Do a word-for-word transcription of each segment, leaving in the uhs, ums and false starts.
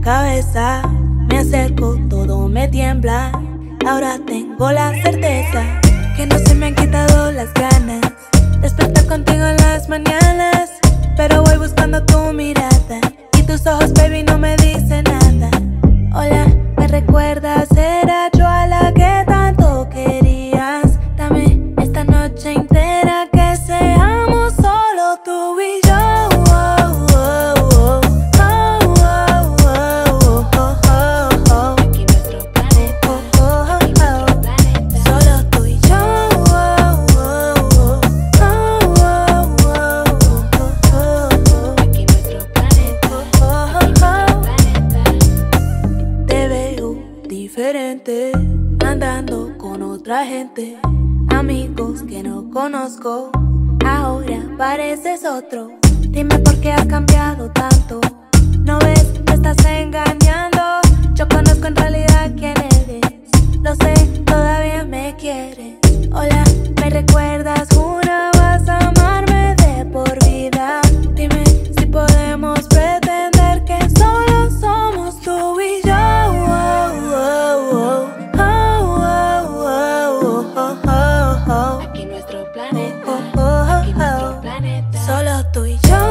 cabeza. Me acerco, todo me tiembla. Ahora tengo la certeza que no se me han quitado las ganas. Despertar contigo en las mañanas, pero voy buscando tu mirada y tus ojos, baby, no me dicen nada. Hola, ¿me recuerdas? Era yo a la que tanto querías. Dame esta noche entera que seamos solo tú y yo. Diferente, andando con otra gente, amigos que no conozco, ahora pareces otro. Dime por qué has cambiado tanto. ¿No ves? Me estás engañando. Yo conozco en realidad quién eres. Lo sé, todavía me quieres. Hola, ¿me recuerdas? Jurabas amarme de por vida. Dime si podemos pretender que solo somos tú y yo. Aquí nuestro planeta, aquí nuestro planeta, solo tú y yo.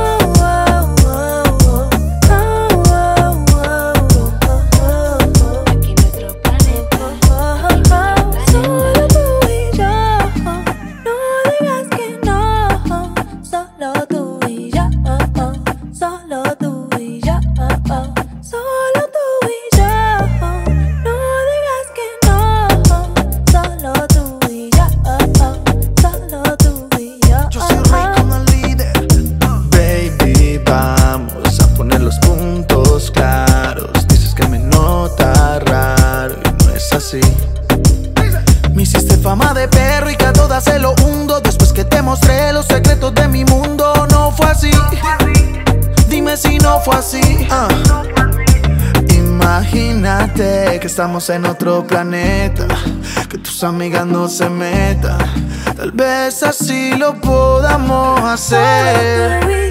Aquí nuestro planeta, solo tú y yo. No digas que no, solo tú y yo, solo tú y yo, solo tú y yo. No digas que no, solo tú y yo, solo tú y yo. Yo soy rey como el líder. Baby, vamos a poner los puntos claros. Dices que me nota raro y no es así. Me hiciste fama de perro y que a todas se lo hundo. Después que te mostré los secretos de mi mundo. No fue así. Dime si no fue así. uh. Imagínate que estamos en otro planeta, que tus amigas no se metan. Tal vez así lo podamos hacer.